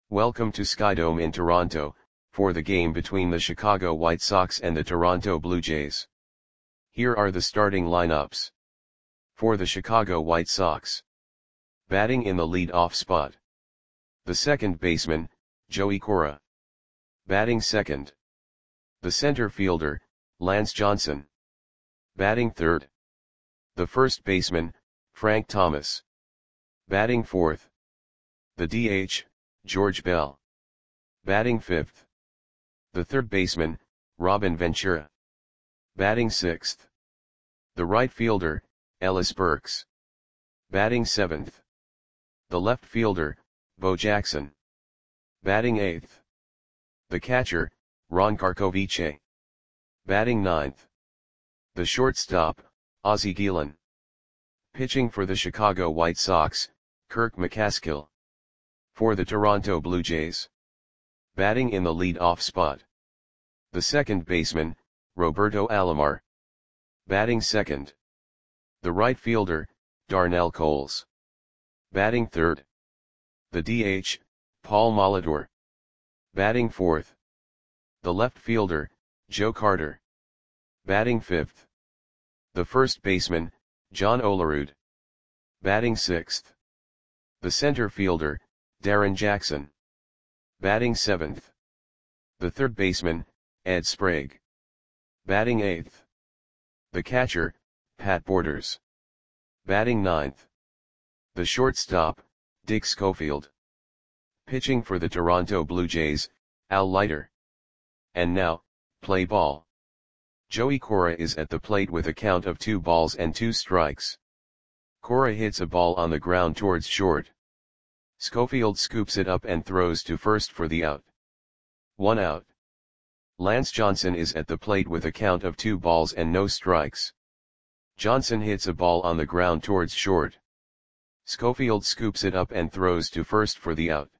Welcome to Skydome in Toronto, for the game between the Chicago White Sox and the Toronto Blue Jays. Here are the starting lineups. For the Chicago White Sox. Batting in the lead-off spot. The second baseman, Joey Cora. Batting second. The center fielder, Lance Johnson. Batting third. The first baseman, Frank Thomas. Batting fourth. The DH, George Bell. Batting fifth. The third baseman, Robin Ventura. Batting sixth. The right fielder, Ellis Burks. Batting seventh. The left fielder, Bo Jackson. Batting eighth. The catcher, Ron Karkovice. Batting ninth. The shortstop, Ozzie Guillen. Pitching for the Chicago White Sox, Kirk McCaskill. For the Toronto Blue Jays. Batting in the lead-off spot. The second baseman, Roberto Alomar. Batting second. The right fielder, Darnell Coles. Batting third. The DH, Paul Molitor. Batting fourth. The left fielder, Joe Carter. Batting fifth. The first baseman, John Olerud. Batting sixth. The center fielder, Darren Jackson. Batting seventh. The third baseman, Ed Sprague. Batting eighth. The catcher, Pat Borders. Batting ninth. The shortstop, Dick Schofield. Pitching for the Toronto Blue Jays, Al Leiter. And now, play ball. Joey Cora is at the plate with a count of 2 balls and 2 strikes. Cora hits a ball on the ground towards short. Schofield scoops it up and throws to first for the out. 1 out. Lance Johnson is at the plate with a count of 2 balls and no strikes. Johnson hits a ball on the ground towards short. Schofield scoops it up and throws to first for the out.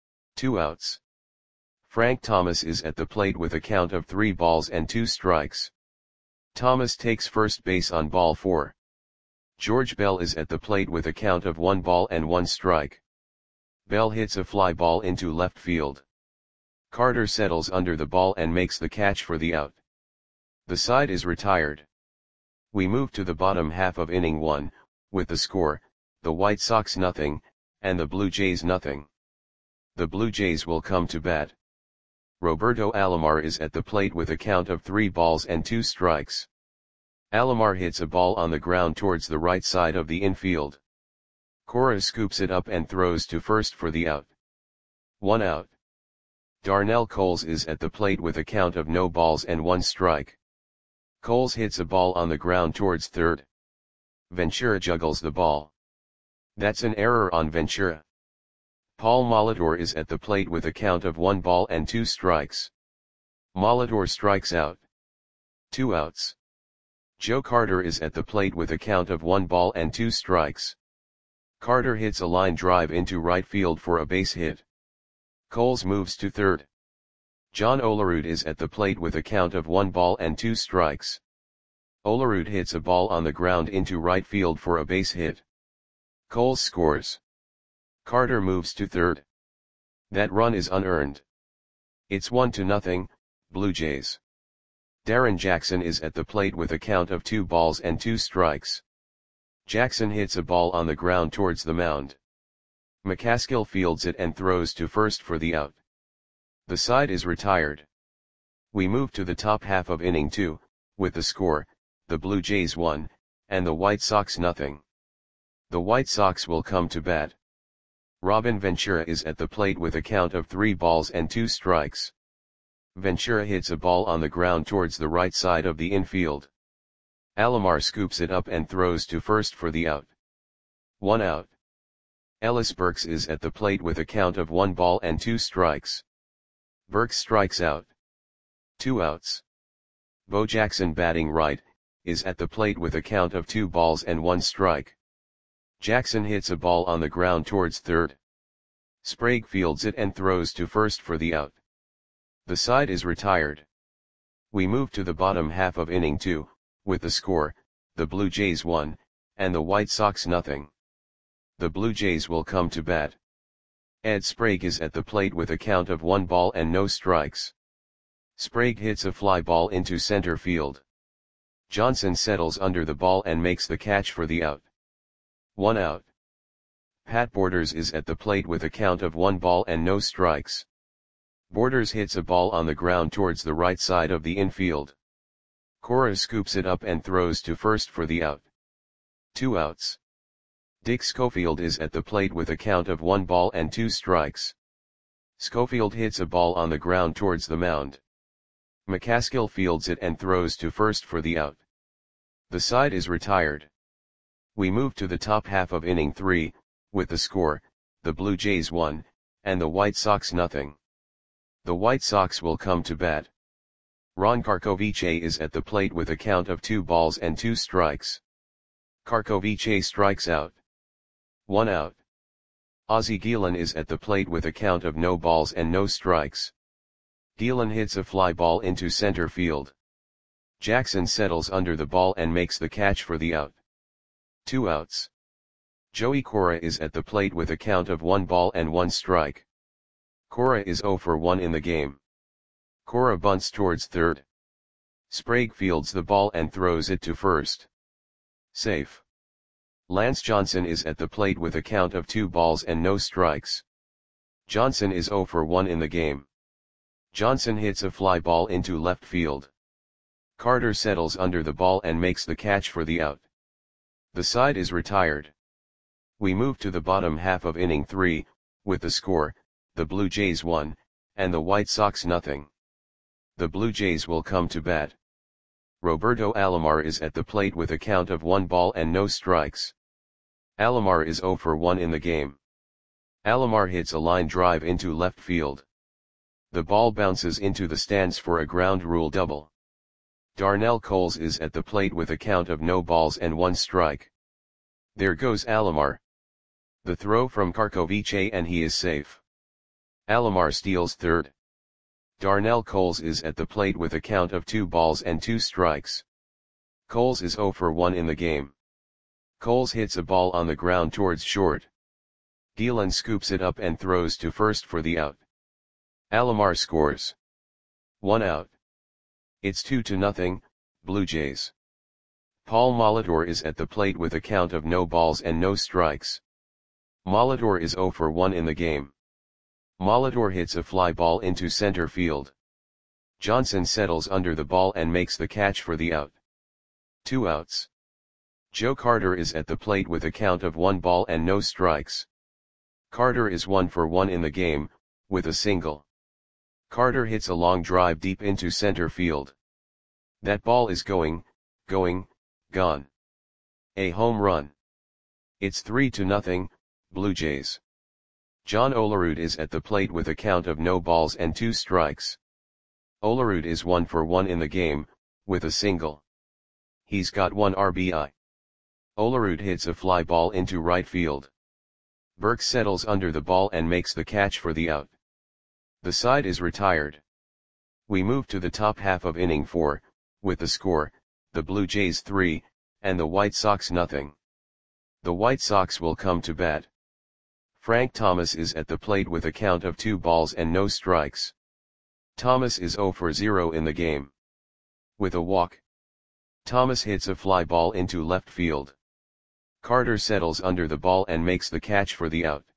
2 outs. Frank Thomas is at the plate with a count of 3 balls and 2 strikes. Thomas takes first base on ball 4. George Bell is at the plate with a count of 1 ball and 1 strike. Bell hits a fly ball into left field. Carter settles under the ball and makes the catch for the out. The side is retired. We move to the bottom half of inning 1, with the score, the White Sox 0, and the Blue Jays 0. The Blue Jays will come to bat. Roberto Alomar is at the plate with a count of 3 balls and 2 strikes. Alomar hits a ball on the ground towards the right side of the infield. Cora scoops it up and throws to first for the out. 1 out. Darnell Coles is at the plate with a count of no balls and 1 strike. Coles hits a ball on the ground towards third. Ventura juggles the ball. That's an error on Ventura. Paul Molitor is at the plate with a count of 1 ball and 2 strikes. Molitor strikes out. 2 outs. Joe Carter is at the plate with a count of 1 ball and 2 strikes. Carter hits a line drive into right field for a base hit. Coles moves to third. John Olerud is at the plate with a count of 1 ball and 2 strikes. Olerud hits a ball on the ground into right field for a base hit. Coles scores. Carter moves to third. That run is unearned. It's 1-0, Blue Jays. Darren Jackson is at the plate with a count of 2 balls and 2 strikes. Jackson hits a ball on the ground towards the mound. McCaskill fields it and throws to first for the out. The side is retired. We move to the top half of inning 2, with the score, the Blue Jays 1, and the White Sox 0. The White Sox will come to bat. Robin Ventura is at the plate with a count of 3 balls and 2 strikes. Ventura hits a ball on the ground towards the right side of the infield. Alomar scoops it up and throws to first for the out. 1 out. Ellis Burks is at the plate with a count of 1 ball and 2 strikes. Burks strikes out. 2 outs. Bo Jackson, batting right, is at the plate with a count of 2 balls and 1 strike. Jackson hits a ball on the ground towards third. Sprague fields it and throws to first for the out. The side is retired. We move to the bottom half of inning 2, with the score, the Blue Jays 1, and the White Sox 0. The Blue Jays will come to bat. Ed Sprague is at the plate with a count of 1 ball and no strikes. Sprague hits a fly ball into center field. Johnson settles under the ball and makes the catch for the out. 1 out. Pat Borders is at the plate with a count of 1 ball and no strikes. Borders hits a ball on the ground towards the right side of the infield. Cora scoops it up and throws to first for the out. 2 outs. Dick Schofield is at the plate with a count of 1 ball and 2 strikes. Schofield hits a ball on the ground towards the mound. McCaskill fields it and throws to first for the out. The side is retired. We move to the top half of inning 3, with the score, the Blue Jays 1, and the White Sox nothing. The White Sox will come to bat. Ron Karkovice is at the plate with a count of 2 balls and 2 strikes. Karkovice strikes out. 1 out. Ozzie Guillen is at the plate with a count of no balls and no strikes. Guillen hits a fly ball into center field. Jackson settles under the ball and makes the catch for the out. 2 outs. Joey Cora is at the plate with a count of 1 ball and 1 strike. Cora is 0 for 1 in the game. Cora bunts towards third. Sprague fields the ball and throws it to first. Safe. Lance Johnson is at the plate with a count of 2 balls and no strikes. Johnson is 0 for 1 in the game. Johnson hits a fly ball into left field. Carter settles under the ball and makes the catch for the out. The side is retired. We move to the bottom half of inning 3, with the score, the Blue Jays 1, and the White Sox nothing. The Blue Jays will come to bat. Roberto Alomar is at the plate with a count of 1 ball and no strikes. Alomar is 0 for 1 in the game. Alomar hits a line drive into left field. The ball bounces into the stands for a ground rule double. Darnell Coles is at the plate with a count of no balls and 1 strike. There goes Alomar. The throw from Karkovice and he is safe. Alomar steals third. Darnell Coles is at the plate with a count of 2 balls and 2 strikes. Coles is 0 for 1 in the game. Coles hits a ball on the ground towards short. Guillen scoops it up and throws to first for the out. Alomar scores. 1 out. It's 2-0, Blue Jays. Paul Molitor is at the plate with a count of no balls and no strikes. Molitor is 0 for 1 in the game. Molitor hits a fly ball into center field. Johnson settles under the ball and makes the catch for the out. 2 outs. Joe Carter is at the plate with a count of 1 ball and no strikes. Carter is 1 for 1 in the game, with a single. Carter hits a long drive deep into center field. That ball is going, gone. A home run. It's 3-0, Blue Jays. John Olerud is at the plate with a count of no balls and 2 strikes. Olerud is 1 for 1 in the game, with a single. He's got 1 RBI. Olerud hits a fly ball into right field. Burke settles under the ball and makes the catch for the out. The side is retired. We move to the top half of inning 4, with the score, the Blue Jays 3, and the White Sox nothing. The White Sox will come to bat. Frank Thomas is at the plate with a count of 2 balls and no strikes. Thomas is 0 for 0 in the game. With a walk. Thomas hits a fly ball into left field. Carter settles under the ball and makes the catch for the out.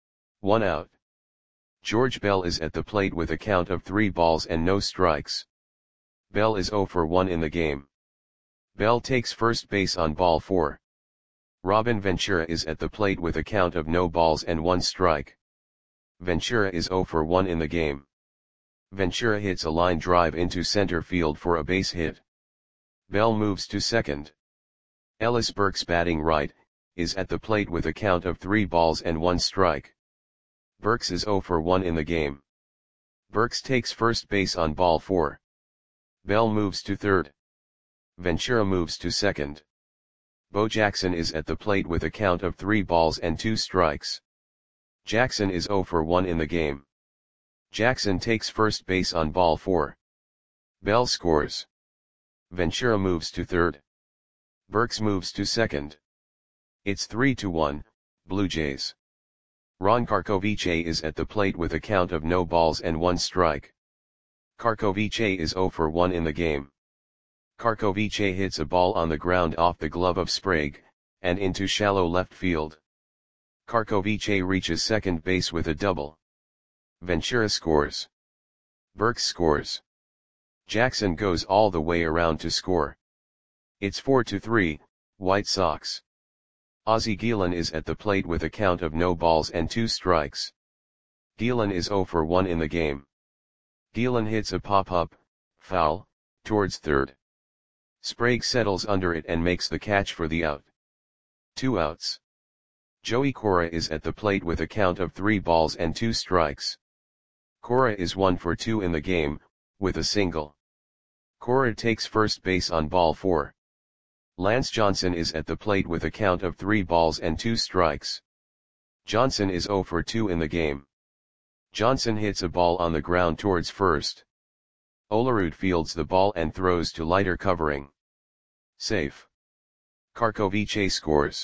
1 out. George Bell is at the plate with a count of 3 balls and no strikes. Bell is 0 for 1 in the game. Bell takes first base on ball 4. Robin Ventura is at the plate with a count of no balls and 1 strike. Ventura is 0 for 1 in the game. Ventura hits a line drive into center field for a base hit. Bell moves to second. Ellis Burks, batting right, is at the plate with a count of 3 balls and 1 strike. Burks is 0 for 1 in the game. Burks takes first base on ball 4. Bell moves to third. Ventura moves to second. Bo Jackson is at the plate with a count of 3 balls and 2 strikes. Jackson is 0 for 1 in the game. Jackson takes first base on ball 4. Bell scores. Ventura moves to third. Burks moves to second. It's 3-1, Blue Jays. Ron Karkovice is at the plate with a count of no balls and 1 strike. Karkovice is 0 for 1 in the game. Karkovice hits a ball on the ground off the glove of Sprague, and into shallow left field. Karkovice reaches second base with a double. Ventura scores. Burks scores. Jackson goes all the way around to score. It's 4-3, White Sox. Ozzie Guillen is at the plate with a count of no balls and 2 strikes. Guillen is 0 for 1 in the game. Guillen hits a pop-up, foul, towards third. Sprague settles under it and makes the catch for the out. 2 outs. Joey Cora is at the plate with a count of 3 balls and 2 strikes. Cora is 1 for 2 in the game, with a single. Cora takes first base on ball 4. Lance Johnson is at the plate with a count of 3 balls and 2 strikes. Johnson is 0 for 2 in the game. Johnson hits a ball on the ground towards first. Olerud fields the ball and throws to lighter covering. Safe. Karkovice scores.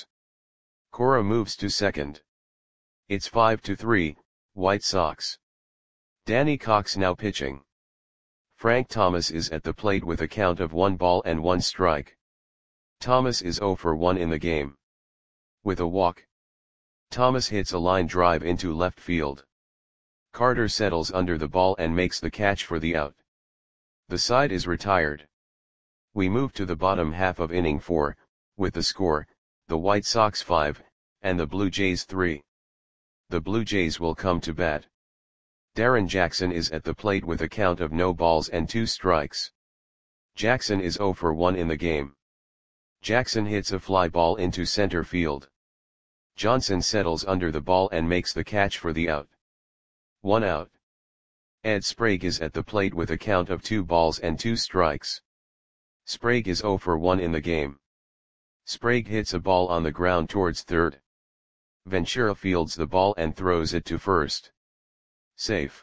Cora moves to second. It's 5-3, White Sox. Danny Cox now pitching. Frank Thomas is at the plate with a count of 1 ball and 1 strike. Thomas is 0 for 1 in the game. With a walk. Thomas hits a line drive into left field. Carter settles under the ball and makes the catch for the out. The side is retired. We move to the bottom half of inning 4, with the score, the White Sox 5, and the Blue Jays 3. The Blue Jays will come to bat. Darren Jackson is at the plate with a count of no balls and 2 strikes. Jackson is 0 for 1 in the game. Jackson hits a fly ball into center field. Johnson settles under the ball and makes the catch for the out. 1 out. Ed Sprague is at the plate with a count of 2 balls and 2 strikes. Sprague is 0 for 1 in the game. Sprague hits a ball on the ground towards third. Ventura fields the ball and throws it to first. Safe.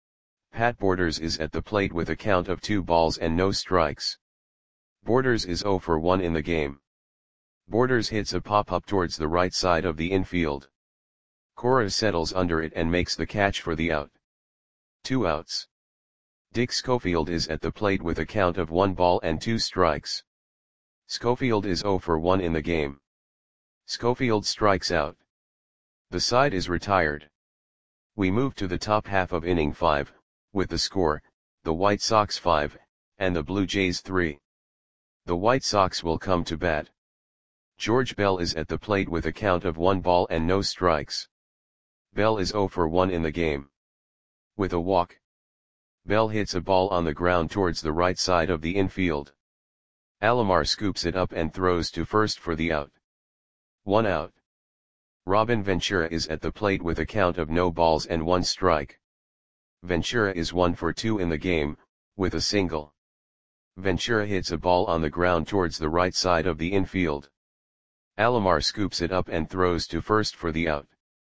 Pat Borders is at the plate with a count of 2 balls and no strikes. Borders is 0 for 1 in the game. Borders hits a pop-up towards the right side of the infield. Cora settles under it and makes the catch for the out. 2 outs. Dick Schofield is at the plate with a count of 1 ball and 2 strikes. Schofield is 0 for 1 in the game. Schofield strikes out. The side is retired. We move to the top half of inning 5, with the score, the White Sox 5, and the Blue Jays 3. The White Sox will come to bat. George Bell is at the plate with a count of 1 ball and no strikes. Bell is 0 for 1 in the game. With a walk. Bell hits a ball on the ground towards the right side of the infield. Alomar scoops it up and throws to first for the out. 1 out. Robin Ventura is at the plate with a count of no balls and 1 strike. Ventura is 1 for 2 in the game, with a single. Ventura hits a ball on the ground towards the right side of the infield. Alomar scoops it up and throws to first for the out.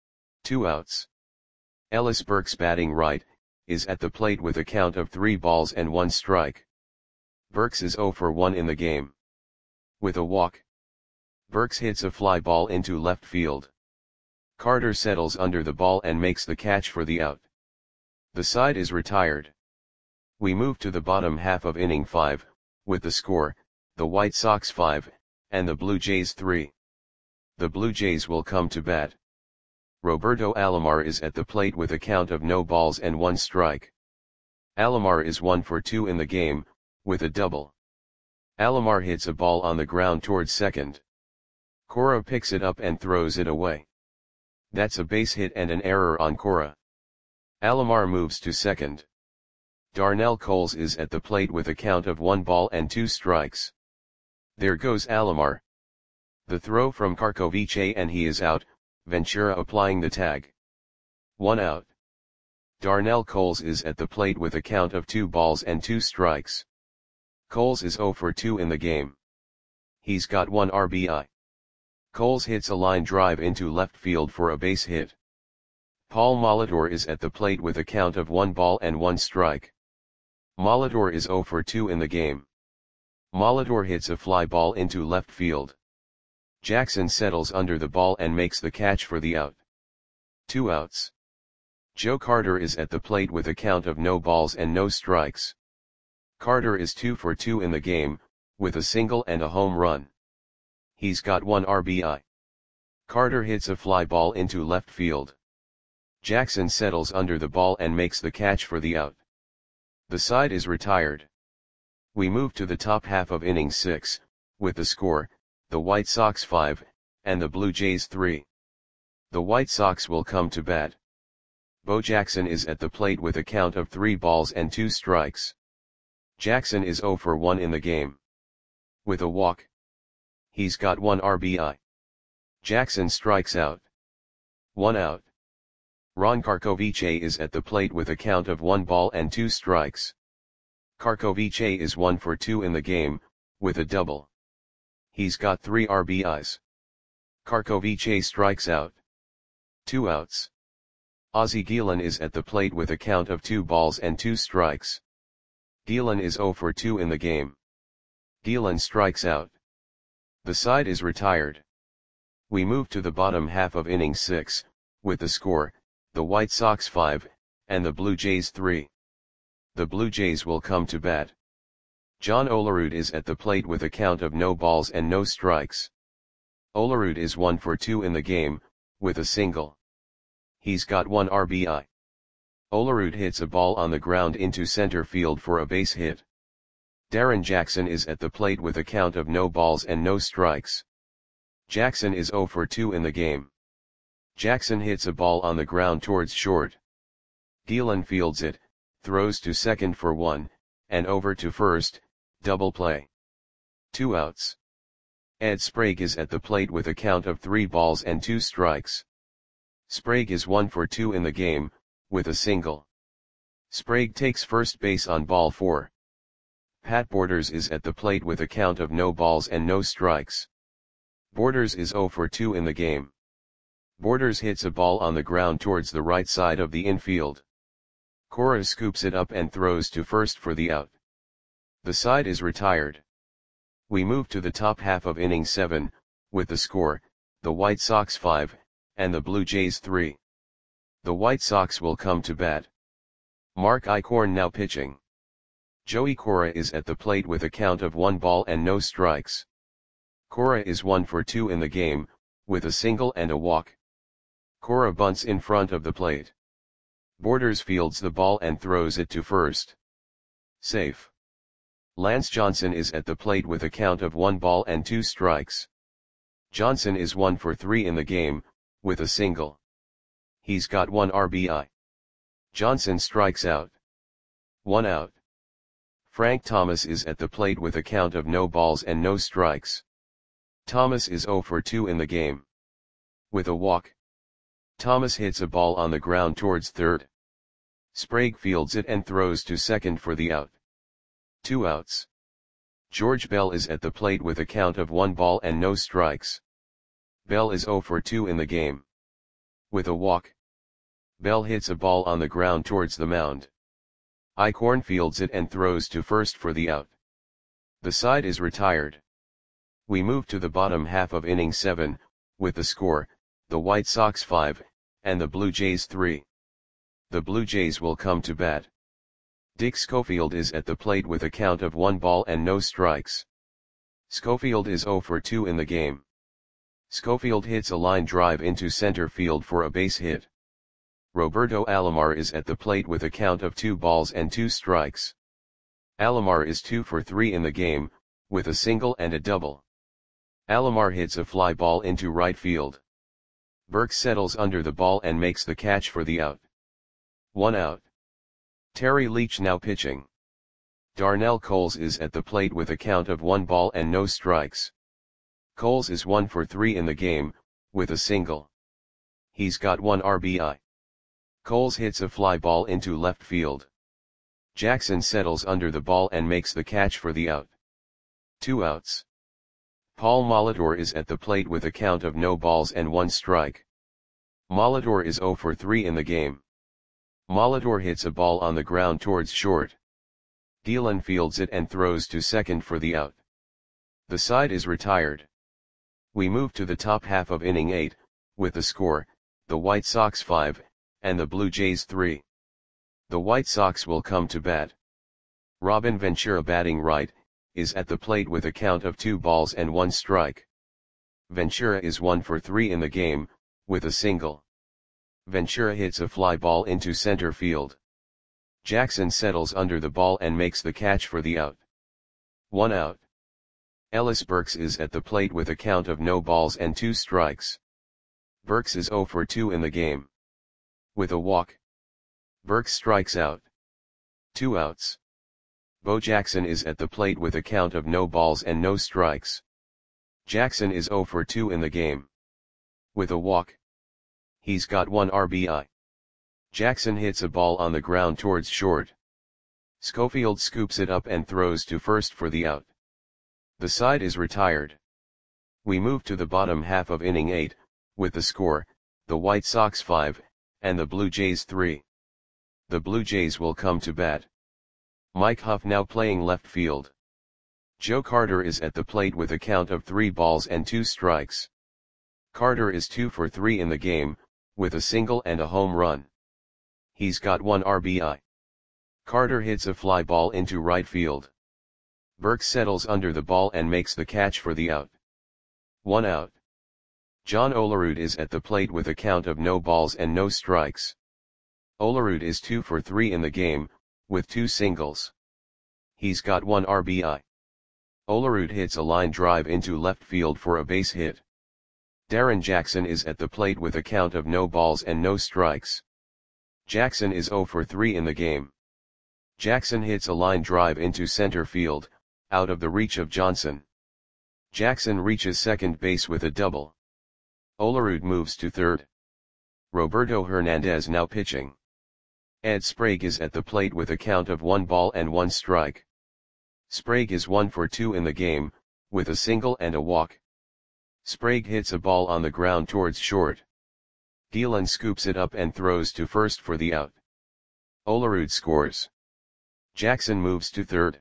2 outs. Ellis Burks, batting right, is at the plate with a count of 3 balls and 1 strike. Burks is 0 for 1 in the game. With a walk. Burks hits a fly ball into left field. Carter settles under the ball and makes the catch for the out. The side is retired. We move to the bottom half of inning 5, with the score, the White Sox 5, and the Blue Jays 3. The Blue Jays will come to bat. Roberto Alomar is at the plate with a count of no balls and 1 strike. Alomar is 1 for 2 in the game, with a double. Alomar hits a ball on the ground towards second. Cora picks it up and throws it away. That's a base hit and an error on Cora. Alomar moves to second. Darnell Coles is at the plate with a count of 1 ball and 2 strikes. There goes Alomar. The throw from Karkovice and he is out, Ventura applying the tag. 1 out. Darnell Coles is at the plate with a count of 2 balls and 2 strikes. Coles is 0 for 2 in the game. He's got 1 RBI. Coles hits a line drive into left field for a base hit. Paul Molitor is at the plate with a count of 1 ball and 1 strike. Molitor is 0 for 2 in the game. Molitor hits a fly ball into left field. Jackson settles under the ball and makes the catch for the out. 2 outs. Joe Carter is at the plate with a count of no balls and no strikes. Carter is 2 for 2 in the game, with a single and a home run. He's got 1 RBI. Carter hits a fly ball into left field. Jackson settles under the ball and makes the catch for the out. The side is retired. We move to the top half of inning 6, with the score, the White Sox 5, and the Blue Jays 3. The White Sox will come to bat. Bo Jackson is at the plate with a count of 3 balls and 2 strikes. Jackson is 0 for 1 in the game. With a walk. He's got 1 RBI. Jackson strikes out. 1 out. Ron Karkovice is at the plate with a count of 1 ball and 2 strikes. Karkovice is 1 for 2 in the game, with a double. He's got 3 RBIs. Karkovice strikes out. 2 outs. Ozzie Guillen is at the plate with a count of 2 balls and 2 strikes. Guillen is 0 for 2 in the game. Guillen strikes out. The side is retired. We move to the bottom half of inning 6, with the score, the White Sox 5, and the Blue Jays 3. The Blue Jays will come to bat. John Olerud is at the plate with a count of no balls and no strikes. Olerud is 1 for 2 in the game, with a single. He's got 1 RBI. Olerud hits a ball on the ground into center field for a base hit. Darren Jackson is at the plate with a count of no balls and no strikes. Jackson is 0 for 2 in the game. Jackson hits a ball on the ground towards short. Guillen fields it, throws to second for 1, and over to first, double play. 2 outs. Ed Sprague is at the plate with a count of 3 balls and 2 strikes. Sprague is 1 for 2 in the game, with a single. Sprague takes first base on ball 4. Pat Borders is at the plate with a count of no balls and no strikes. Borders is 0 for 2 in the game. Borders hits a ball on the ground towards the right side of the infield. Cora scoops it up and throws to first for the out. The side is retired. We move to the top half of inning 7, with the score, the White Sox 5, and the Blue Jays 3. The White Sox will come to bat. Mark Eichhorn now pitching. Joey Cora is at the plate with a count of 1 ball and no strikes. Cora is 1 for 2 in the game, with a single and a walk. Cora bunts in front of the plate. Borders fields the ball and throws it to first. Safe. Lance Johnson is at the plate with a count of 1 ball and 2 strikes. Johnson is 1 for 3 in the game, with a single. He's got 1 RBI. Johnson strikes out. 1 out. Frank Thomas is at the plate with a count of no balls and no strikes. Thomas is 0 for 2 in the game. With a walk. Thomas hits a ball on the ground towards third. Sprague fields it and throws to second for the out. 2 outs. George Bell is at the plate with a count of 1 ball and no strikes. Bell is 0 for 2 in the game. With a walk. Bell hits a ball on the ground towards the mound. Eichhorn fields it and throws to first for the out. The side is retired. We move to the bottom half of inning 7, with the score, the White Sox 5, and the Blue Jays 3. The Blue Jays will come to bat. Dick Schofield is at the plate with a count of 1 ball and no strikes. Schofield is 0 for 2 in the game. Schofield hits a line drive into center field for a base hit. Roberto Alomar is at the plate with a count of 2 balls and 2 strikes. Alomar is 2 for 3 in the game, with a single and a double. Alomar hits a fly ball into right field. Burke settles under the ball and makes the catch for the out. 1 out. Terry Leach now pitching. Darnell Coles is at the plate with a count of 1 ball and no strikes. Coles is 1 for 3 in the game, with a single. He's got 1 RBI. Coles hits a fly ball into left field. Jackson settles under the ball and makes the catch for the out. 2 outs. Paul Molitor is at the plate with a count of no balls and 1 strike. Molitor is 0 for 3 in the game. Molitor hits a ball on the ground towards short. Guillen fields it and throws to second for the out. The side is retired. We move to the top half of inning 8, with the score, the White Sox 5, and the Blue Jays 3. The White Sox will come to bat. Robin Ventura, batting right, is at the plate with a count of 2 balls and 1 strike. Ventura is 1 for 3 in the game, with a single. Ventura hits a fly ball into center field. Jackson settles under the ball and makes the catch for the out. 1 out. Ellis Burks is at the plate with a count of no balls and 2 strikes. Burks is 0 for 2 in the game. With a walk, Burks strikes out. 2 outs. Bo Jackson is at the plate with a count of no balls and no strikes. Jackson is 0 for 2 in the game. With a walk, he's got 1 RBI. Jackson hits a ball on the ground towards short. Schofield scoops it up and throws to first for the out. The side is retired. We move to the bottom half of inning 8, with the score, the White Sox 5, and the Blue Jays 3. The Blue Jays will come to bat. Mike Huff now playing left field. Joe Carter is at the plate with a count of 3 balls and 2 strikes. Carter is 2 for 3 in the game, with a single and a home run. He's got 1 RBI. Carter hits a fly ball into right field. Burks settles under the ball and makes the catch for the out. 1 out. John Olerud is at the plate with a count of no balls and no strikes. Olerud is 2 for 3 in the game, with 2 singles. He's got 1 RBI. Olerud hits a line drive into left field for a base hit. Darren Jackson is at the plate with a count of no balls and no strikes. Jackson is 0 for 3 in the game. Jackson hits a line drive into center field, out of the reach of Johnson. Jackson reaches second base with a double. Olerud moves to third. Roberto Hernandez now pitching. Ed Sprague is at the plate with a count of 1 ball and 1 strike. Sprague is 1 for 2 in the game, with a single and a walk. Sprague hits a ball on the ground towards short. Gielan scoops it up and throws to first for the out. Olerud scores. Jackson moves to third.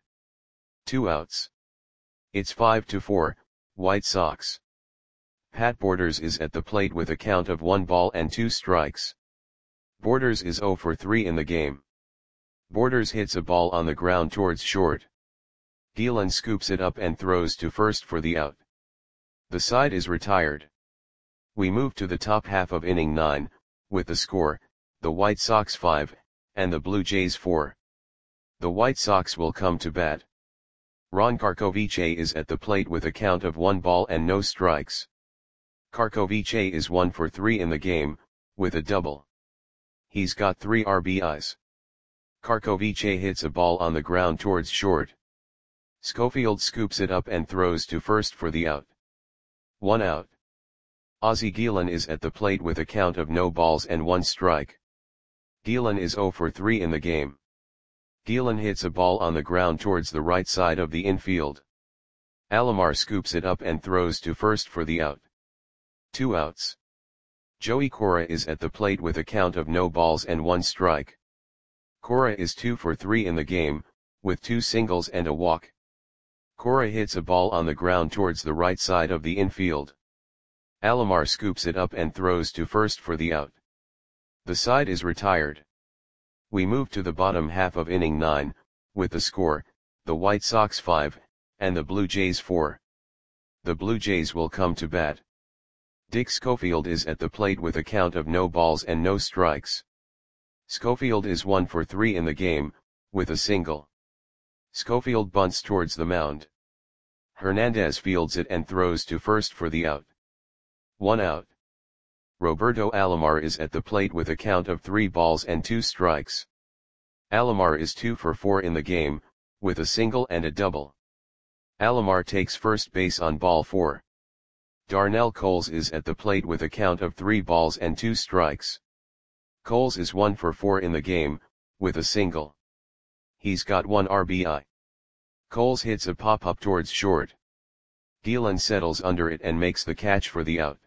2 outs. It's 5-4, White Sox. Pat Borders is at the plate with a count of 1 ball and 2 strikes. Borders is 0 for 3 in the game. Borders hits a ball on the ground towards short. Gielan scoops it up and throws to first for the out. The side is retired. We move to the top half of inning 9, with the score, the White Sox 5, and the Blue Jays 4. The White Sox will come to bat. Ron Karkovice is at the plate with a count of 1 ball and no strikes. Karkovice is 1 for 3 in the game, with a double. He's got 3 RBIs. Karkovice hits a ball on the ground towards short. Schofield scoops it up and throws to first for the out. 1 out. Ozzie Gielan is at the plate with a count of no balls and 1 strike. Gielan is 0 for 3 in the game. Gielan hits a ball on the ground towards the right side of the infield. Alomar scoops it up and throws to first for the out. 2 outs. Joey Cora is at the plate with a count of no balls and 1 strike. Cora is 2 for 3 in the game, with 2 singles and a walk. Cora hits a ball on the ground towards the right side of the infield. Alomar scoops it up and throws to first for the out. The side is retired. We move to the bottom half of inning 9, with the score, the White Sox 5, and the Blue Jays 4. The Blue Jays will come to bat. Dick Schofield is at the plate with a count of no balls and no strikes. Schofield is 1 for 3 in the game, with a single. Schofield bunts towards the mound. Hernandez fields it and throws to first for the out. 1 out. Roberto Alomar is at the plate with a count of 3 balls and 2 strikes. Alomar is 2 for 4 in the game, with a single and a double. Alomar takes first base on ball 4. Darnell Coles is at the plate with a count of 3 balls and 2 strikes. Coles is 1 for 4 in the game, with a single. He's got 1 RBI. Coles hits a pop-up towards short. Gielan settles under it and makes the catch for the out.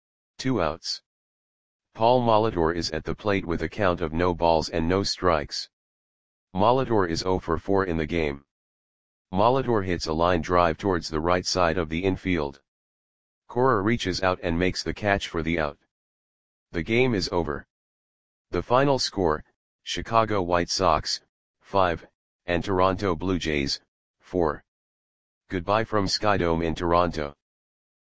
2 outs. Paul Molitor is at the plate with a count of no balls and no strikes. Molitor is 0 for 4 in the game. Molitor hits a line drive towards the right side of the infield. Cora reaches out and makes the catch for the out. The game is over. The final score, Chicago White Sox, 5, and Toronto Blue Jays, 4. Goodbye from Skydome in Toronto.